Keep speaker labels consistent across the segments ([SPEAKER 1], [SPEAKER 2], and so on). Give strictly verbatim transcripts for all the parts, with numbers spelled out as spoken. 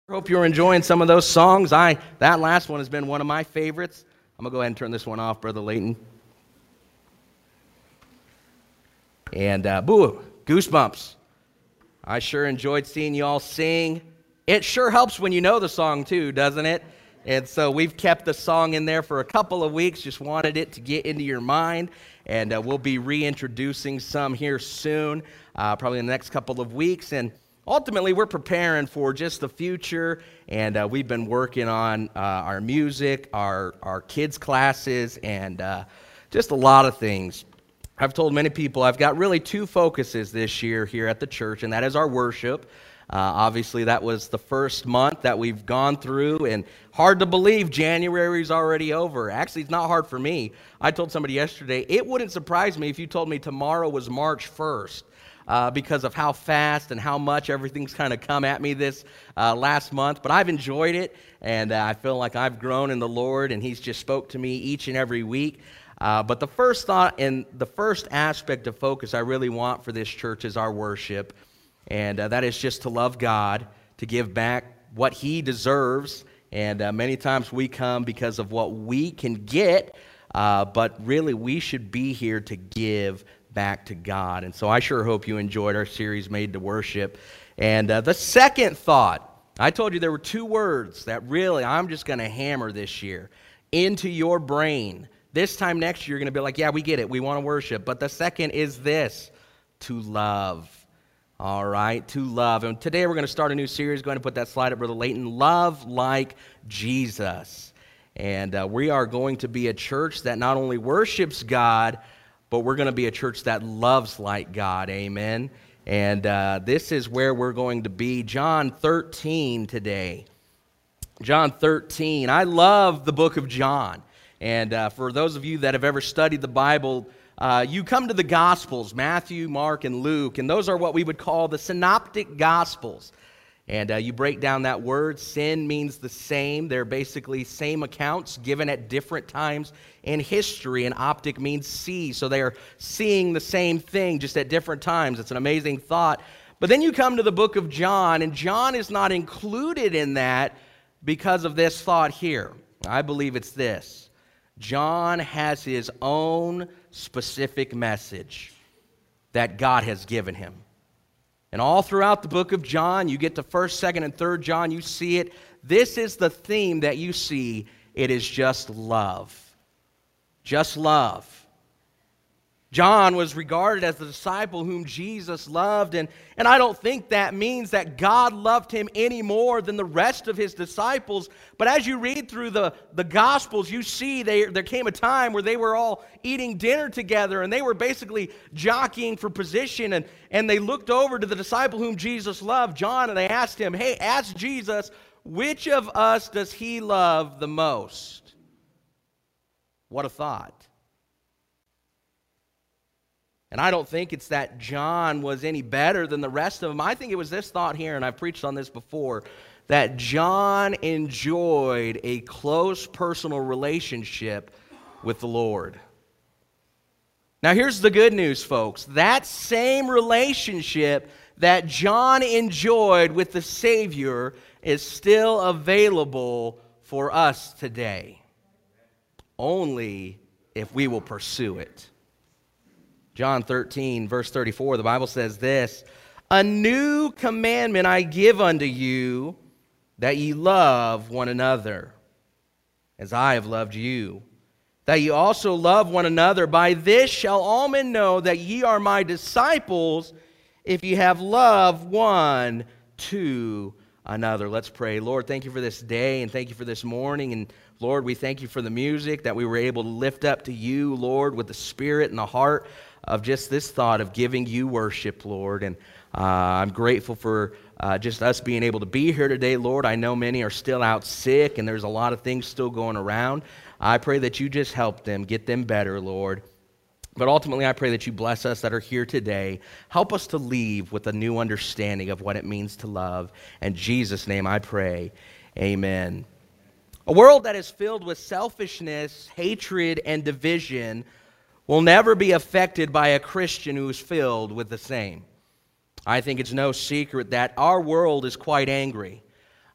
[SPEAKER 1] Hope you're enjoying some of those songs. I that last one has been one of my favorites. I'm going to go ahead and turn this one off, Brother Layton. And, uh, boo, goosebumps. I sure enjoyed seeing you all sing. It sure helps when you know the song, too, doesn't it? And so we've kept the song in there for a couple of weeks, just wanted it to get into your mind. And uh, we'll be reintroducing some here soon, uh, probably in the next couple of weeks. And ultimately, we're preparing for just the future, and uh, we've been working on uh, our music, our, our kids' classes, and uh, just a lot of things. I've told many people I've got really two focuses this year here at the church, and that is our worship. Uh, obviously, that was the first month that we've gone through, and hard to believe January's already over. Actually, it's not hard for me. I told somebody yesterday, it wouldn't surprise me if you told me tomorrow was March first. Uh, because of how fast and how much everything's kind of come at me this uh, last month. But I've enjoyed it, and uh, I feel like I've grown in the Lord, and He's just spoke to me each and every week. Uh, but the first thought and the first aspect of focus I really want for this church is our worship, and uh, that is just to love God, to give back what He deserves. And uh, many times we come because of what we can get, uh, but really we should be here to give back to God. And so I sure hope you enjoyed our series, Made to Worship. And uh, the second thought, I told you there were two words that really I'm just going to hammer this year into your brain. This time next year, you're going to be like, yeah, we get it. We want to worship. But the second is this, to love. All right, to love. And today we're going to start a new series. Go ahead and put that slide up, Brother Layton. Love like Jesus. And uh, we are going to be a church that not only worships God, but we're going to be a church that loves like God, amen? And uh, this is where we're going to be. John thirteen today. John thirteen. I love the book of John. And uh, for those of you that have ever studied the Bible, uh, you come to the Gospels, Matthew, Mark, and Luke, and those are what we would call the synoptic Gospels. And uh, you break down that word, sin means the same. They're basically same accounts given at different times in history, and optic means see. So they are seeing the same thing just at different times. It's an amazing thought. But then you come to the book of John, and John is not included in that because of this thought here. I believe it's this. John has his own specific message that God has given him. And all throughout the book of John, you get to first, second, and third John, you see it. This is the theme that you see. It is just love. Just love. John was regarded as the disciple whom Jesus loved, and, and I don't think that means that God loved him any more than the rest of his disciples. But as you read through the, the Gospels, you see they, there came a time where they were all eating dinner together, and they were basically jockeying for position, and, and they looked over to the disciple whom Jesus loved, John, and they asked him, hey, ask Jesus, which of us does he love the most? What a thought. And I don't think it's that John was any better than the rest of them. I think it was this thought here, and I've preached on this before, that John enjoyed a close personal relationship with the Lord. Now here's the good news, folks. That same relationship that John enjoyed with the Savior is still available for us today. Only if we will pursue it. John thirteen, verse thirty-four, the Bible says this, a new commandment I give unto you, that ye love one another, as I have loved you, that ye also love one another. By this shall all men know that ye are my disciples, if ye have love one to another. Let's pray. Lord, thank you for this day, and thank you for this morning, and Lord, we thank you for the music that we were able to lift up to you, Lord, with the spirit and the heart of just this thought of giving you worship, Lord. And uh, I'm grateful for uh, just us being able to be here today, Lord. I know many are still out sick, and there's a lot of things still going around. I pray that you just help them, get them better, Lord. But ultimately, I pray that you bless us that are here today. Help us to leave with a new understanding of what it means to love. In Jesus' name I pray, amen. A world that is filled with selfishness, hatred, and division will never be affected by a Christian who is filled with the same. I think it's no secret that our world is quite angry.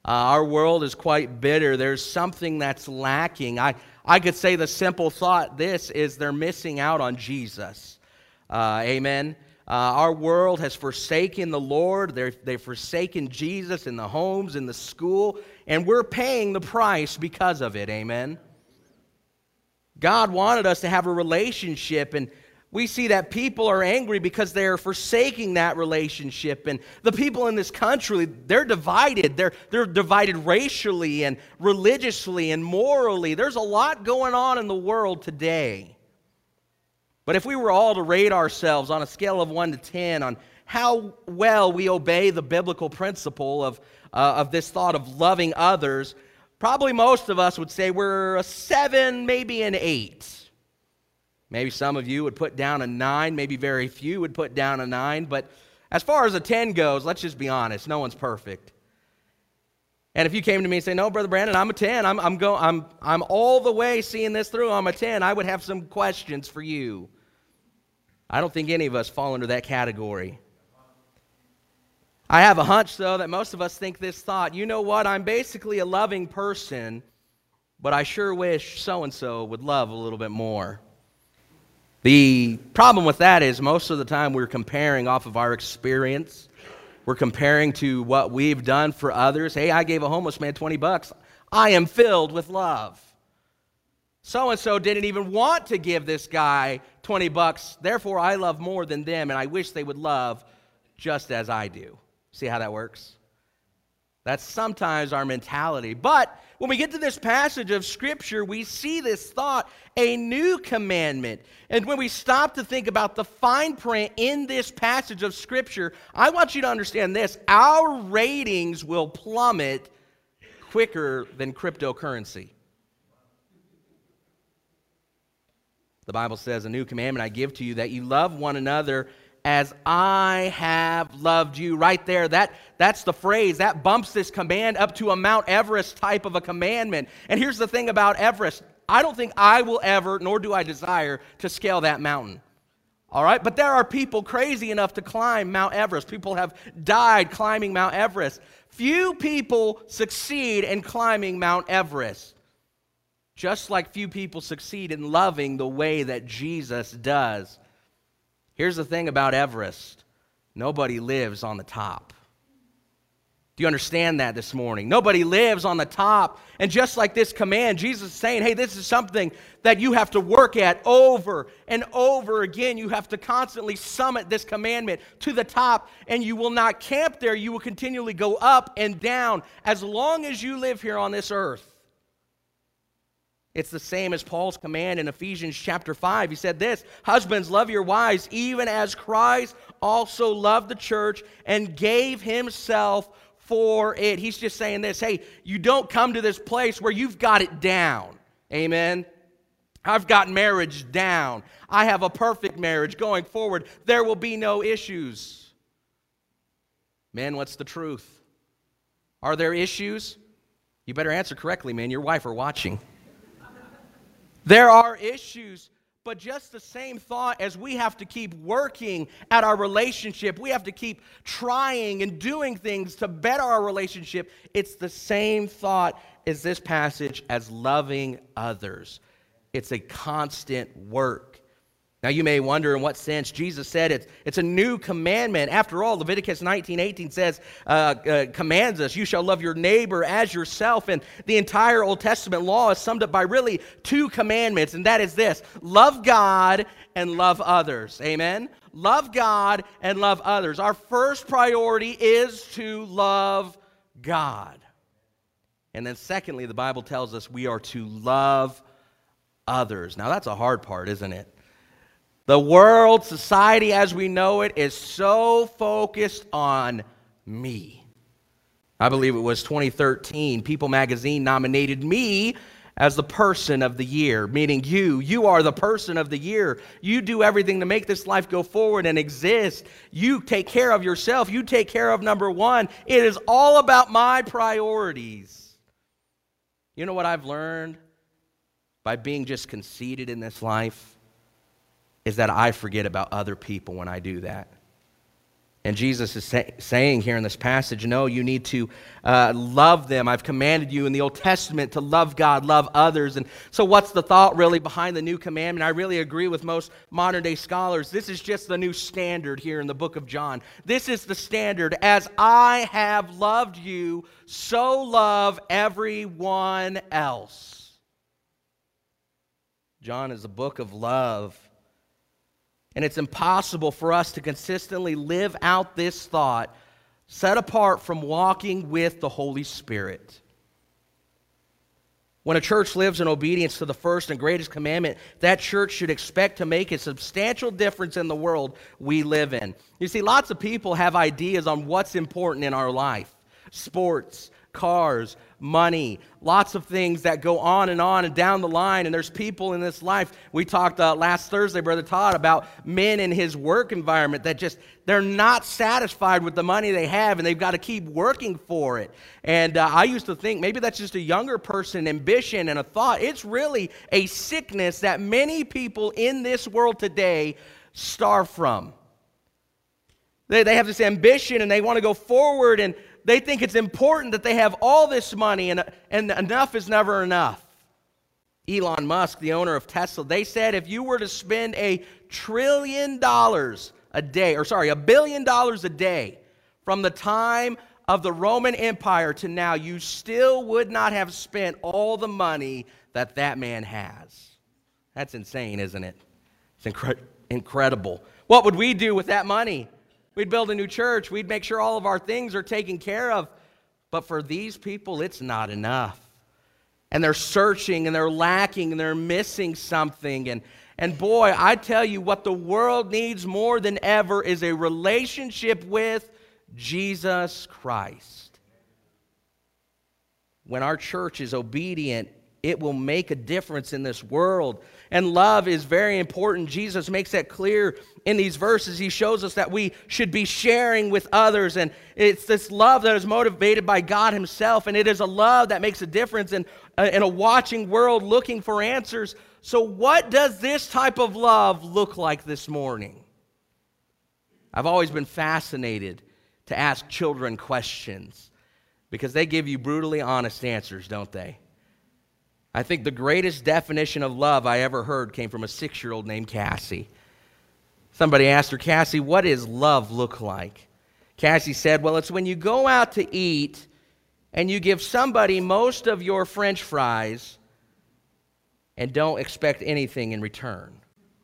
[SPEAKER 1] Uh, our world is quite bitter. There's something that's lacking. I, I could say the simple thought this is they're missing out on Jesus. Uh, amen. Uh, our world has forsaken the Lord. They're, they've forsaken Jesus in the homes, in the school, and we're paying the price because of it. Amen. God wanted us to have a relationship, and we see that people are angry because they're forsaking that relationship. And the people in this country, they're divided. They're, they're divided racially and religiously and morally. There's a lot going on in the world today. But if we were all to rate ourselves on a scale of one to ten on how well we obey the biblical principle of, uh, of this thought of loving others, probably most of us would say we're a seven, maybe an eight. Maybe some of you would put down a nine. Maybe very few would put down a nine. But as far as a ten goes, let's just be honest. No one's perfect. And if you came to me and say, no, Brother Brandon, I'm a ten. I'm, I'm, go, I'm, I'm all the way seeing this through. I'm a ten. I would have some questions for you. I don't think any of us fall into that category. I have a hunch, though, that most of us think this thought. You know what? I'm basically a loving person, but I sure wish so-and-so would love a little bit more. The problem with that is most of the time we're comparing off of our experience. We're comparing to what we've done for others. Hey, I gave a homeless man twenty bucks. I am filled with love. So-and-so didn't even want to give this guy twenty bucks. Therefore, I love more than them, and I wish they would love just as I do. See how that works? That's sometimes our mentality. But when we get to this passage of Scripture, we see this thought, a new commandment. And when we stop to think about the fine print in this passage of Scripture, I want you to understand this. Our ratings will plummet quicker than cryptocurrency. The Bible says, a new commandment I give to you, that you love one another as I have loved you. Right there, that, that's the phrase. That bumps this command up to a Mount Everest type of a commandment. And here's the thing about Everest. I don't think I will ever, nor do I desire, to scale that mountain. All right? But there are people crazy enough to climb Mount Everest. People have died climbing Mount Everest. Few people succeed in climbing Mount Everest. Just like few people succeed in loving the way that Jesus does. Here's the thing about Everest. Nobody lives on the top. Do you understand that this morning? Nobody lives on the top. And just like this command, Jesus is saying, hey, this is something that you have to work at over and over again. You have to constantly summit this commandment to the top, and you will not camp there. You will continually go up and down as long as you live here on this earth. It's the same as Paul's command in Ephesians chapter five. He said this, husbands, love your wives, even as Christ also loved the church and gave himself for it. He's just saying this, hey, you don't come to this place where you've got it down. Amen. I've got marriage down. I have a perfect marriage going forward. There will be no issues. Men, what's the truth? Are there issues? You better answer correctly, man. Your wife are watching. There are issues, but just the same thought as we have to keep working at our relationship, we have to keep trying and doing things to better our relationship, it's the same thought as this passage as loving others. It's a constant work. Now you may wonder in what sense Jesus said it's, it's a new commandment. After all, Leviticus nineteen eighteen says, uh, uh, commands us, you shall love your neighbor as yourself. And the entire Old Testament law is summed up by really two commandments, and that is this, love God and love others. Amen? Love God and love others. Our first priority is to love God. And then secondly, the Bible tells us we are to love others. Now that's a hard part, isn't it? The world, society as we know it, is so focused on me. I believe it was twenty thirteen, People magazine nominated me as the person of the year, meaning you. You are the person of the year. You do everything to make this life go forward and exist. You take care of yourself. You take care of number one. It is all about my priorities. You know what I've learned by being just conceited in this life? Is that I forget about other people when I do that. And Jesus is say, saying here in this passage, no, you need to uh, love them. I've commanded you in the Old Testament to love God, love others. And so what's the thought really behind the new commandment? I really agree with most modern day scholars. This is just the new standard here in the book of John. This is the standard. As I have loved you, so love everyone else. John is a book of love. And it's impossible for us to consistently live out this thought set apart from walking with the Holy Spirit. When a church lives in obedience to the first and greatest commandment, that church should expect to make a substantial difference in the world we live in. You see, lots of people have ideas on what's important in our life. Sports, cars, money, lots of things that go on and on and down the line. And there's people in this life. We talked uh, last Thursday, Brother Todd, about men in his work environment that just, they're not satisfied with the money they have and they've got to keep working for it. And uh, I used to think maybe that's just a younger person ambition and a thought. It's really a sickness that many people in this world today starve from. They, they have this ambition and they want to go forward, and they think it's important that they have all this money, and, and enough is never enough. Elon Musk, the owner of Tesla, they said if you were to spend a trillion dollars a day, or sorry, a billion dollars a day from the time of the Roman Empire to now, you still would not have spent all the money that that man has. That's insane, isn't it? It's incre- incredible. What would we do with that money? We'd build a new church. We'd make sure all of our things are taken care of. But for these people, it's not enough. And they're searching, and they're lacking, and they're missing something. And, and boy, I tell you, what the world needs more than ever is a relationship with Jesus Christ. When our church is obedient, it will make a difference in this world. And love is very important. Jesus makes that clear in these verses. He shows us that we should be sharing with others. And it's this love that is motivated by God himself. And it is a love that makes a difference in, uh, in a watching world looking for answers. So what does this type of love look like this morning? I've always been fascinated to ask children questions because they give you brutally honest answers, don't they? I think the greatest definition of love I ever heard came from a six-year-old named Cassie. Somebody asked her, Cassie, what does love look like? Cassie said, well, it's when you go out to eat and you give somebody most of your French fries and don't expect anything in return.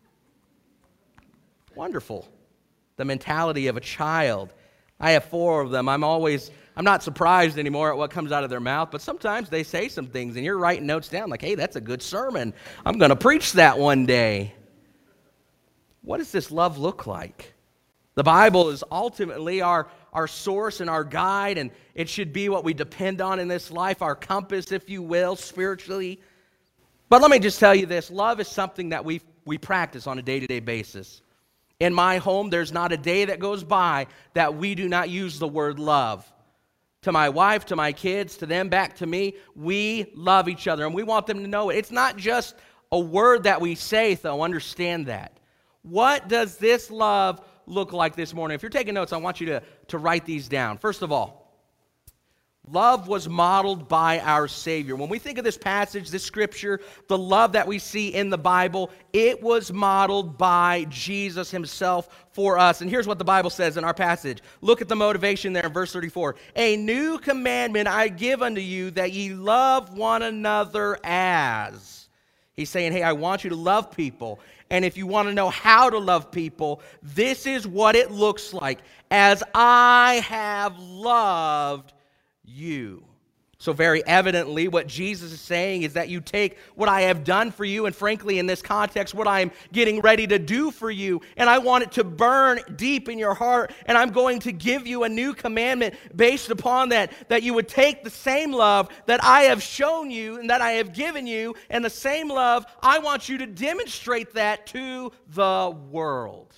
[SPEAKER 1] Wonderful. The mentality of a child. I have four of them. I'm always... I'm not surprised anymore at what comes out of their mouth, but sometimes they say some things, and you're writing notes down like, hey, that's a good sermon. I'm going to preach that one day. What does this love look like? The Bible is ultimately our, our source and our guide, and it should be what we depend on in this life, our compass, if you will, spiritually. But let me just tell you this. Love is something that we we practice on a day-to-day basis. In my home, there's not a day that goes by that we do not use the word love. To my wife, to my kids, to them, back to me, we love each other, and we want them to know it. It's not just a word that we say, though. Understand that. What does this love look like this morning? If you're taking notes, I want you to, to write these down. First of all, love was modeled by our Savior. When we think of this passage, this scripture, the love that we see in the Bible, it was modeled by Jesus himself for us. And here's what the Bible says in our passage. Look at the motivation there in verse thirty-four. A new commandment I give unto you, that ye love one another as. He's saying, hey, I want you to love people. And if you want to know how to love people, this is what it looks like. As I have loved you. So very evidently, what Jesus is saying is that you take what I have done for you, and frankly, in this context, what I am getting ready to do for you, and I want it to burn deep in your heart, and I'm going to give you a new commandment based upon that, that you would take the same love that I have shown you and that I have given you, and the same love, I want you to demonstrate that to the world.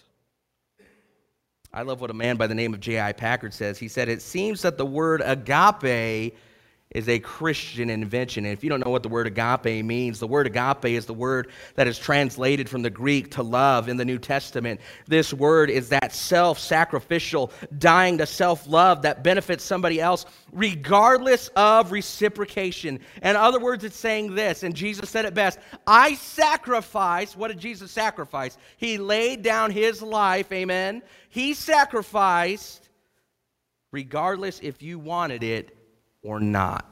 [SPEAKER 1] I love what a man by the name of J I Packer says. He said, it seems that the word agape is a Christian invention. And if you don't know what the word agape means, the word agape is the word that is translated from the Greek to love in the New Testament. This word is that self-sacrificial, dying to self-love that benefits somebody else regardless of reciprocation. In other words, it's saying this, and Jesus said it best, I sacrifice. What did Jesus sacrifice? He laid down his life, amen? He sacrificed regardless if you wanted it or not.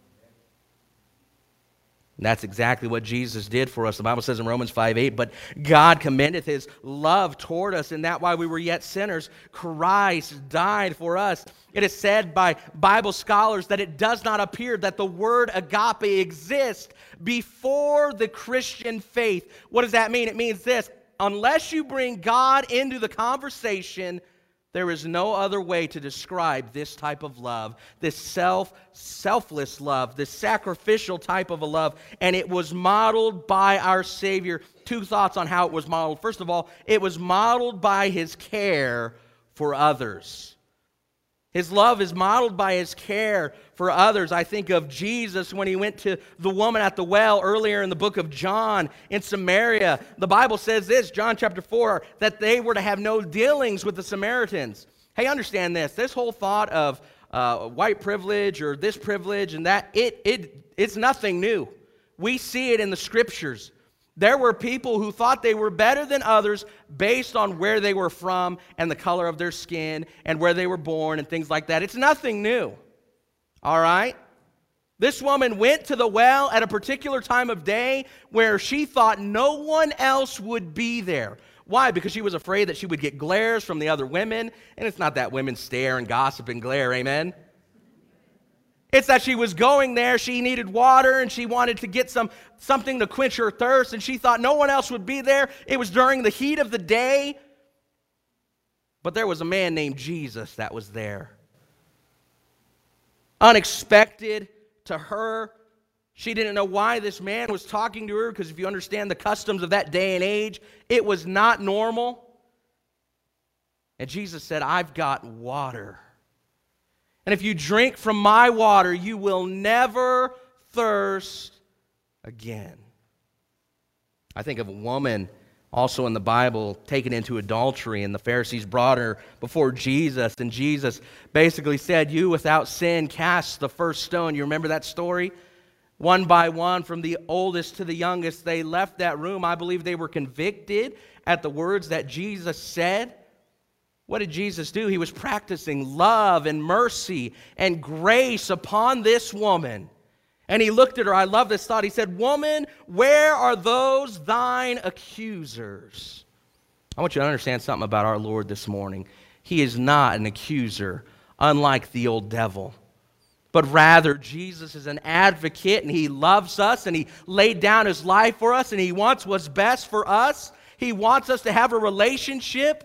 [SPEAKER 1] And that's exactly what Jesus did for us. The Bible says in Romans five eight, but God commendeth his love toward us, and that while we were yet sinners, Christ died for us. It is said by Bible scholars that it does not appear that the word agape exists before the Christian faith. What does that mean? It means this: unless you bring God into the conversation, there is no other way to describe this type of love, this self, selfless love, this sacrificial type of a love, and it was modeled by our Savior. Two thoughts on how it was modeled. First of all, it was modeled by his care for others. His love is modeled by his care for others. I think of Jesus when he went to the woman at the well earlier in the book of John in Samaria. The Bible says this, John chapter four, that they were to have no dealings with the Samaritans. Hey, understand this. This whole thought of uh, white privilege or this privilege and that, it it it's nothing new. We see it in the Scriptures. There were people who thought they were better than others based on where they were from and the color of their skin and where they were born and things like that. It's nothing new. All right? This woman went to the well at a particular time of day where she thought no one else would be there. Why? Because she was afraid that she would get glares from the other women. And it's not that women stare and gossip and glare, amen? It's that she was going there, she needed water, and she wanted to get some something to quench her thirst, and she thought no one else would be there. It was during the heat of the day. But there was a man named Jesus that was there. Unexpected to her. She didn't know why this man was talking to her, because if you understand the customs of that day and age, it was not normal. And Jesus said, I've got water. And if you drink from my water, you will never thirst again. I think of a woman also in the Bible taken into adultery, and the Pharisees brought her before Jesus, and Jesus basically said, you without sin cast the first stone. You remember that story? One by one, from the oldest to the youngest, they left that room. I believe they were convicted at the words that Jesus said. What did Jesus do? He was practicing love and mercy and grace upon this woman. And he looked at her. I love this thought. He said, woman, where are those thine accusers? I want you to understand something about our Lord this morning. He is not an accuser, unlike the old devil. But rather, Jesus is an advocate, and he loves us, and he laid down his life for us, and he wants what's best for us. He wants us to have a relationship.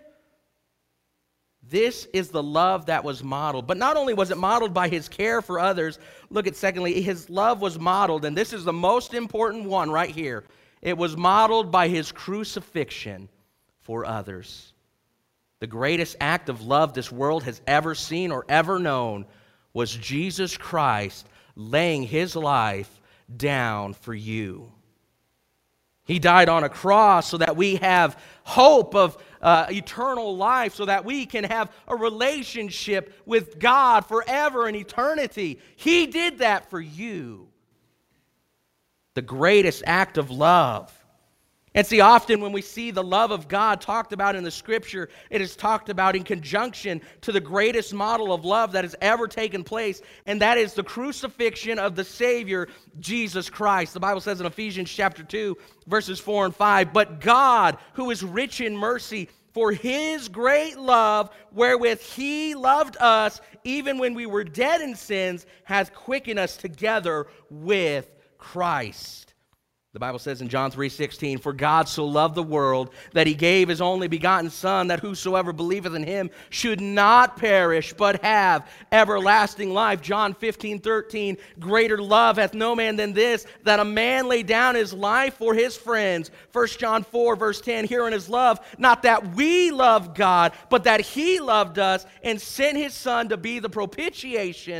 [SPEAKER 1] This is the love that was modeled. But not only was it modeled by his care for others, look at secondly, his love was modeled, and this is the most important one right here. It was modeled by his crucifixion for others. The greatest act of love this world has ever seen or ever known was Jesus Christ laying his life down for you. He died on a cross so that we have hope of uh, eternal life, so that we can have a relationship with God forever in eternity. He did that for you. The greatest act of love. And see, often when we see the love of God talked about in the Scripture, it is talked about in conjunction to the greatest model of love that has ever taken place, and that is the crucifixion of the Savior, Jesus Christ. The Bible says in Ephesians chapter two, verses four and five, but God, who is rich in mercy, for his great love, wherewith he loved us, even when we were dead in sins, hath quickened us together with Christ. The Bible says in John three sixteen, for God so loved the world that he gave his only begotten Son, that whosoever believeth in him should not perish, but have everlasting life. John fifteen thirteen, greater love hath no man than this, that a man lay down his life for his friends. First John four verse ten, herein is love, not that we love God, but that he loved us and sent his Son to be the propitiation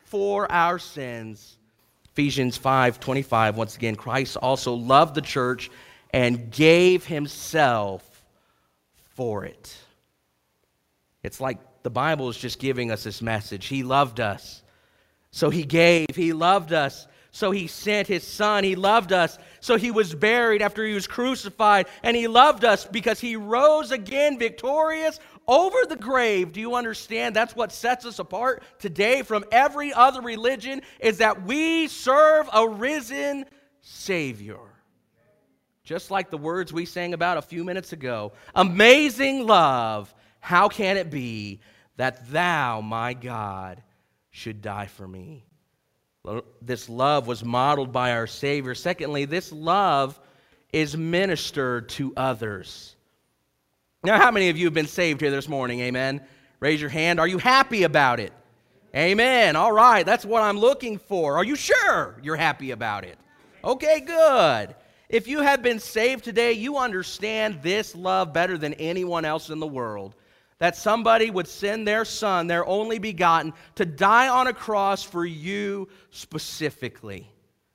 [SPEAKER 1] for our sins. Ephesians five twenty-five, once again, Christ also loved the church and gave himself for it. It's like the Bible is just giving us this message. He loved us, so he gave. He loved us, so he sent his son. He loved us, so he was buried after he was crucified. And he loved us because he rose again victorious over the grave. Do you understand? That's what sets us apart today from every other religion, is that we serve a risen Savior. Just like the words we sang about a few minutes ago. Amazing love, how can it be that thou, my God, should die for me? This love was modeled by our Savior. Secondly, this love is ministered to others. Now, how many of you have been saved here this morning? Amen. Raise your hand. Are you happy about it? Amen. All right, that's what I'm looking for. Are you sure you're happy about it? Okay, good. If you have been saved today, you understand this love better than anyone else in the world. That somebody would send their son, their only begotten, to die on a cross for you specifically.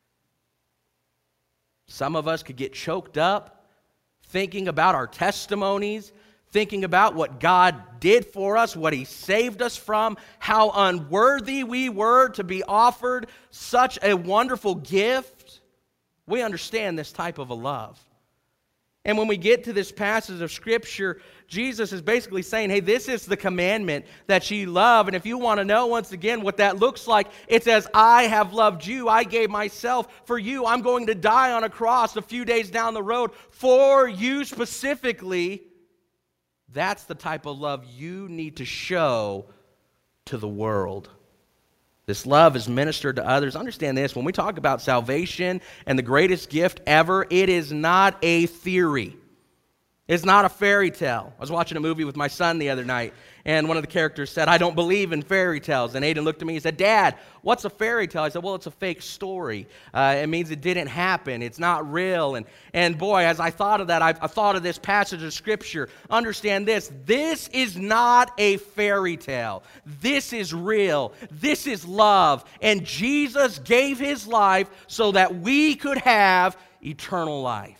[SPEAKER 1] Some of us could get choked up thinking about our testimonies, thinking about what God did for us, what he saved us from, how unworthy we were to be offered such a wonderful gift. We understand this type of a love. And when we get to this passage of Scripture, Jesus is basically saying, hey, this is the commandment that ye love. And if you want to know, once again, what that looks like, it says, I have loved you. I gave myself for you. I'm going to die on a cross a few days down the road for you specifically. That's the type of love you need to show to the world. This love is ministered to others. Understand this, when we talk about salvation and the greatest gift ever, it is not a theory. It's not a fairy tale. I was watching a movie with my son the other night, and one of the characters said, I don't believe in fairy tales. And Aiden looked at me and said, Dad, what's a fairy tale? I said, well, it's a fake story. Uh, it means it didn't happen. It's not real. And, and boy, as I thought of that, I, I thought of this passage of Scripture. Understand this. This is not a fairy tale. This is real. This is love. And Jesus gave his life so that we could have eternal life.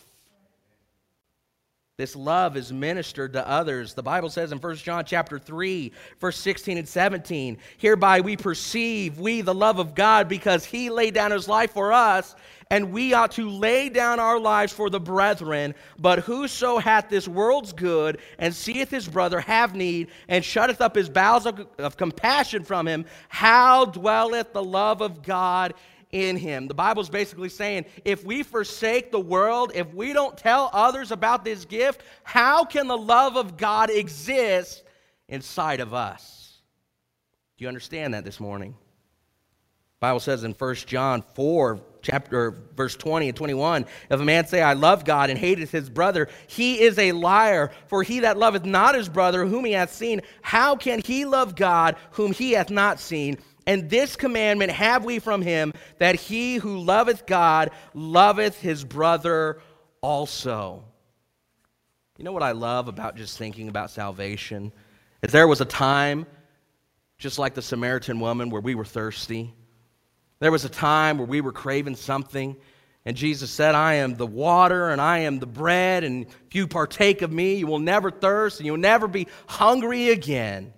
[SPEAKER 1] This love is ministered to others. The Bible says in First John chapter three, verse sixteen and seventeen, hereby we perceive, we the love of God, because he laid down his life for us, and we ought to lay down our lives for the brethren. But whoso hath this world's good, and seeth his brother have need, and shutteth up his bowels of, of compassion from him, how dwelleth the love of God in him? The Bible's basically saying, if we forsake the world, if we don't tell others about this gift, how can the love of God exist inside of us? Do you understand that this morning? The Bible says in First John four, chapter verse twenty and twenty-one, if a man say, I love God, and hateth his brother, he is a liar. For he that loveth not his brother whom he hath seen, how can he love God whom he hath not seen? And this commandment have we from him, that he who loveth God loveth his brother also. You know what I love about just thinking about salvation? Is there was a time, just like the Samaritan woman, where we were thirsty. There was a time where we were craving something, and Jesus said, I am the water and I am the bread, and if you partake of me, you will never thirst and you'll never be hungry again.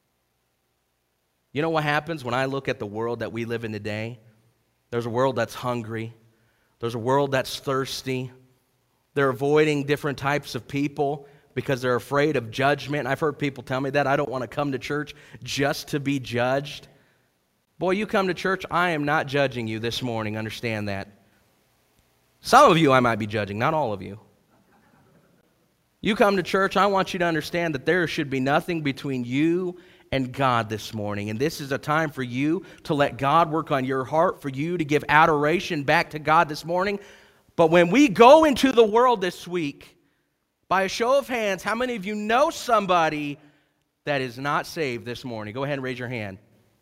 [SPEAKER 1] You know what happens when I look at the world that we live in today? There's a world that's hungry. There's a world that's thirsty. They're avoiding different types of people because they're afraid of judgment. I've heard people tell me that. I don't want to come to church just to be judged. Boy, you come to church, I am not judging you this morning. Understand that. Some of you I might be judging, not all of you. You come to church, I want you to understand that there should be nothing between you and God this morning. And this is a time for you to let God work on your heart, for you to give adoration back to God this morning. But when we go into the world this week, by a show of hands, how many of you know somebody that is not saved this morning? Go ahead and raise your hand.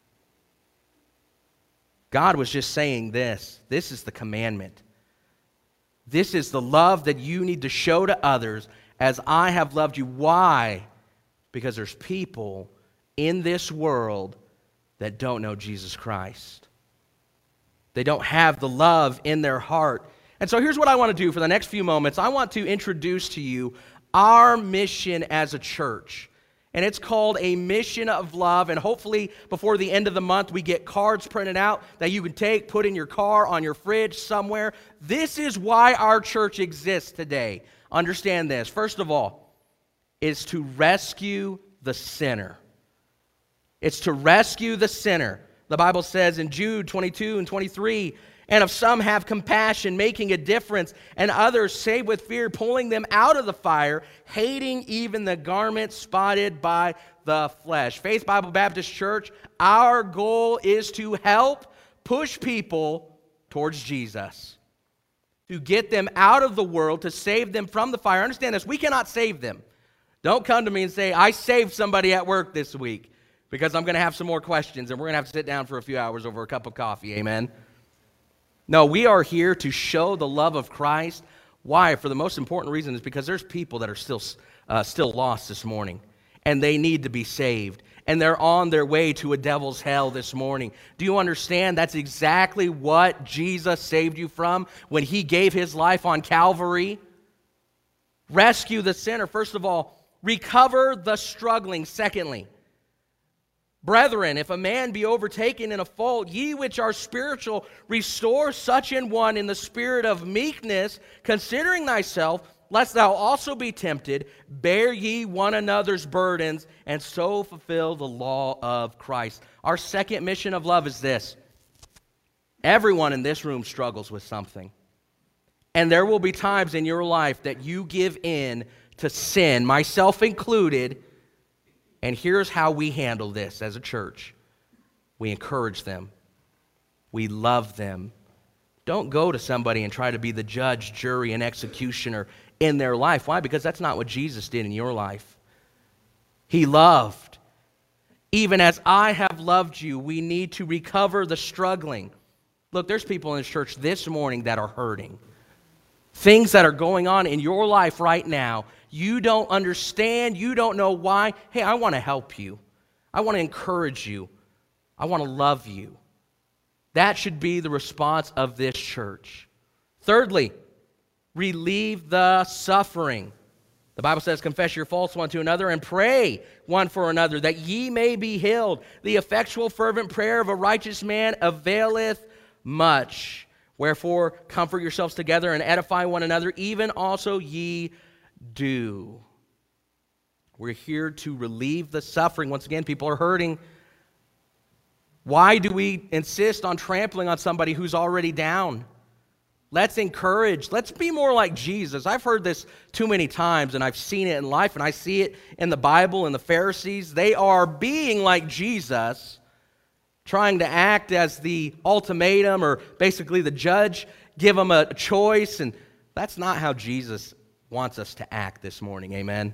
[SPEAKER 1] God was just saying this. This is the commandment. This is the love that you need to show to others as I have loved you. Why? Because there's people in this world that don't know Jesus Christ. They don't have the love in their heart. And so here's what I want to do for the next few moments. I want to introduce to you our mission as a church. And it's called a mission of love. And hopefully before the end of the month, we get cards printed out that you can take, put in your car, on your fridge, somewhere. This is why our church exists today. Understand this. First of all, is to rescue the sinner. It's to rescue the sinner. The Bible says in Jude twenty-two and twenty-three, and if some have compassion, making a difference, and others save with fear, pulling them out of the fire, hating even the garment spotted by the flesh. Faith Bible Baptist Church, our goal is to help push people towards Jesus, to get them out of the world, to save them from the fire. Understand this, we cannot save them. Don't come to me and say, I saved somebody at work this week, because I'm going to have some more questions, and we're going to have to sit down for a few hours over a cup of coffee, amen? No, we are here to show the love of Christ. Why? For the most important reason is because there's people that are still, uh, still lost this morning, and they need to be saved, and they're on their way to a devil's hell this morning. Do you understand? That's exactly what Jesus saved you from when he gave his life on Calvary. Rescue the sinner. First of all, recover the struggling. Secondly, brethren, if a man be overtaken in a fault, ye which are spiritual, restore such an one in the spirit of meekness, considering thyself, lest thou also be tempted. Bear ye one another's burdens, and so fulfill the law of Christ. Our second mission of love is this. Everyone in this room struggles with something. And there will be times in your life that you give in to sin, myself included. And here's how we handle this as a church. We encourage them. We love them. Don't go to somebody and try to be the judge, jury, and executioner in their life. Why? Because that's not what Jesus did in your life. He loved. Even as I have loved you, we need to recover the struggling. Look, there's people in this church this morning that are hurting. Things that are going on in your life right now. You don't understand. You don't know why. Hey, I want to help you. I want to encourage you. I want to love you. That should be the response of this church. Thirdly, relieve the suffering. The Bible says, confess your faults one to another and pray one for another, that ye may be healed. The effectual fervent prayer of a righteous man availeth much. Wherefore, comfort yourselves together and edify one another, even also ye do. We're here to relieve the suffering. Once again, people are hurting. Why do we insist on trampling on somebody who's already down? Let's encourage. Let's be more like Jesus. I've heard this too many times, and I've seen it in life, and I see it in the Bible and the Pharisees. They are being like Jesus, trying to act as the ultimatum or basically the judge, give them a choice, and that's not how Jesus wants us to act this morning, amen?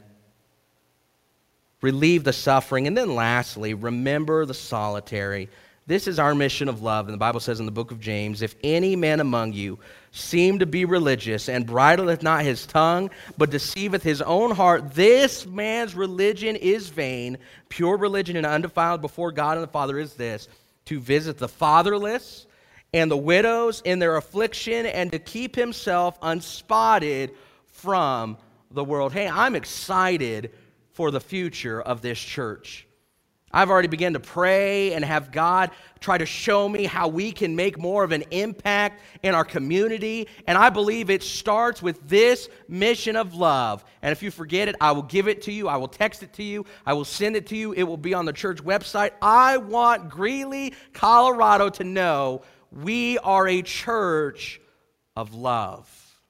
[SPEAKER 1] Relieve the suffering, and then lastly, remember the solitary. This is our mission of love, and the Bible says in the book of James, if any man among you seem to be religious, and bridleth not his tongue, but deceiveth his own heart, this man's religion is vain. Pure religion and undefiled before God and the Father is this, to visit the fatherless and the widows in their affliction, and to keep himself unspotted from the world. Hey, I'm excited for the future of this church. I've already begun to pray and have God try to show me how we can make more of an impact in our community. And I believe it starts with this mission of love. And if you forget it, I will give it to you. I will text it to you. I will send it to you. It will be on the church website. I want Greeley, Colorado to know we are a church of love.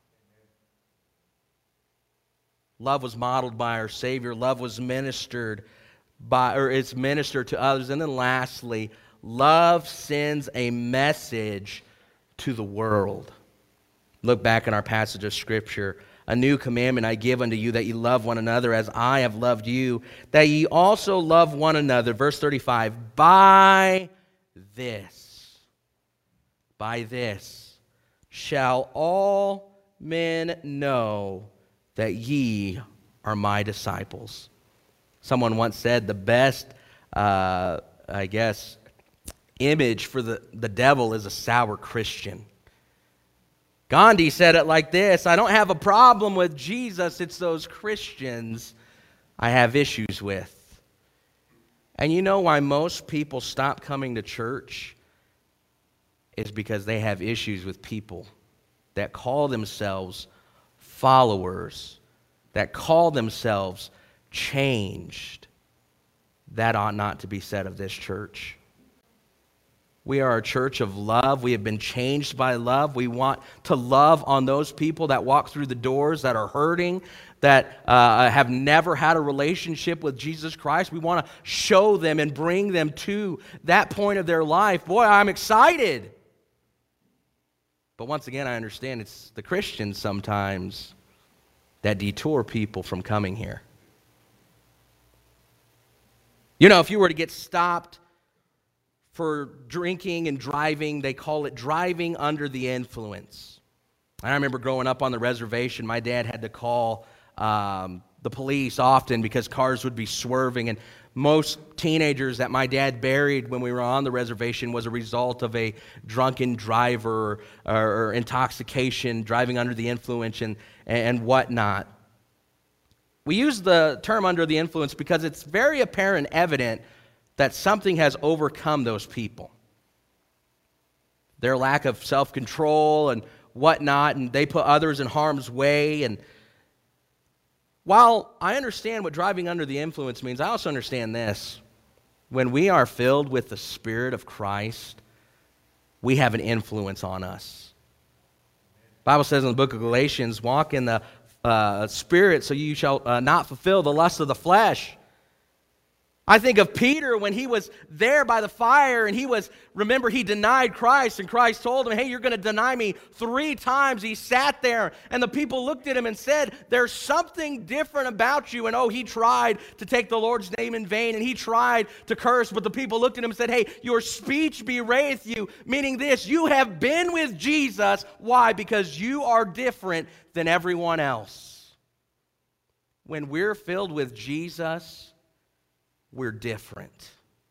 [SPEAKER 1] Love was modeled by our Savior. Love was ministered by, or it's ministered to others. And then lastly, love sends a message to the world. Look back in our passage of Scripture. A new commandment I give unto you, that ye love one another as I have loved you, that ye also love one another. Verse thirty-five, by this, by this shall all men know that ye are my disciples. Someone once said the best, uh, I guess, image for the, the devil is a sour Christian. Gandhi said it like this: I don't have a problem with Jesus, it's those Christians I have issues with. And you know why most people stop coming to church? Is because they have issues with people that call themselves followers, that call themselves changed. That ought not to be said of this church. We are a church of love. We have been changed by love. We want to love on those people that walk through the doors that are hurting, that uh, have never had a relationship with Jesus Christ. We want to show them and bring them to that point of their life. Boy, I'm excited. But once again, I understand it's the Christians sometimes that detour people from coming here. You know, if you were to get stopped for drinking and driving, they call it driving under the influence. I remember growing up on the reservation, my dad had to call um, the police often because cars would be swerving, and most teenagers that my dad buried when we were on the reservation was a result of a drunken driver or, or intoxication, driving under the influence and, and whatnot. We use the term under the influence because it's very apparent and evident that something has overcome those people. Their lack of self-control and whatnot, and they put others in harm's way. And while I understand what driving under the influence means, I also understand this. When we are filled with the Spirit of Christ, we have an influence on us. The Bible says in the book of Galatians, walk in the uh, Spirit so you shall uh, not fulfill the lust of the flesh. I think of Peter when he was there by the fire and he was, remember, he denied Christ and Christ told him, hey, you're going to deny me three times. He sat there and the people looked at him and said, there's something different about you. And oh, he tried to take the Lord's name in vain and he tried to curse, but the people looked at him and said, hey, your speech bewrayeth you, meaning this, you have been with Jesus. Why? Because you are different than everyone else. When we're filled with Jesus, we're different.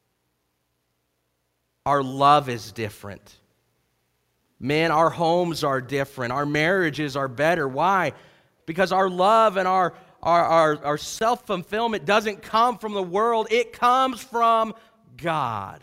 [SPEAKER 1] Our love is different. Man, our homes are different. Our marriages are better. Why? Because our love and our, our, our, our self-fulfillment doesn't come from the world. It comes from God.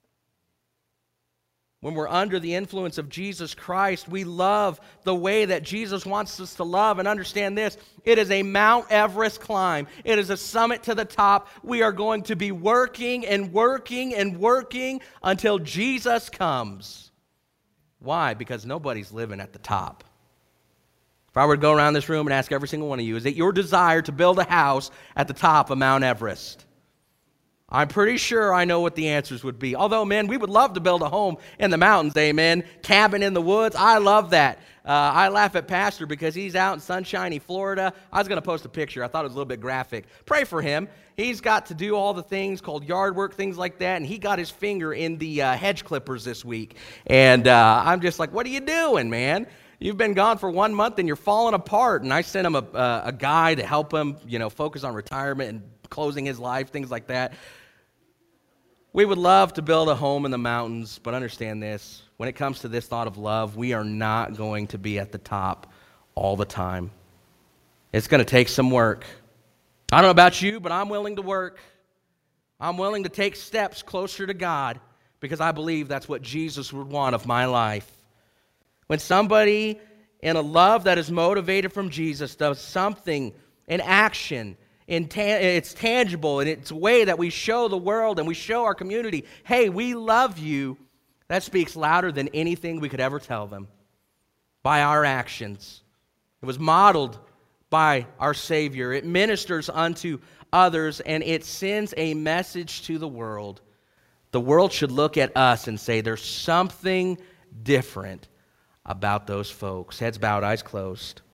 [SPEAKER 1] When we're under the influence of Jesus Christ, we love the way that Jesus wants us to love. And understand this, it is a Mount Everest climb. It is a summit to the top. We are going to be working and working and working until Jesus comes. Why? Because nobody's living at the top. If I were to go around this room and ask every single one of you, is it your desire to build a house at the top of Mount Everest? I'm pretty sure I know what the answers would be. Although, man, we would love to build a home in the mountains, amen. Cabin in the woods, I love that. Uh, I laugh at Pastor because he's out in sunshiny Florida. I was going to post a picture. I thought it was a little bit graphic. Pray for him. He's got to do all the things called yard work, things like that, and he got his finger in the uh, hedge clippers this week. And uh, I'm just like, what are you doing, man? You've been gone for one month and you're falling apart. And I sent him a, uh, a guy to help him, you know, focus on retirement and closing his life, things like that. We would love to build a home in the mountains, but understand this. When it comes to this thought of love, we are not going to be at the top all the time. It's going to take some work. I don't know about you, but I'm willing to work. I'm willing to take steps closer to God because I believe that's what Jesus would want of my life. When somebody in a love that is motivated from Jesus does something, an action, it's tangible, and it's a way that we show the world and we show our community, hey, we love you, that speaks louder than anything we could ever tell them by our actions. It was modeled by our Savior. It ministers unto others, and it sends a message to the world. The world should look at us and say, there's something different about those folks. Heads bowed, eyes closed.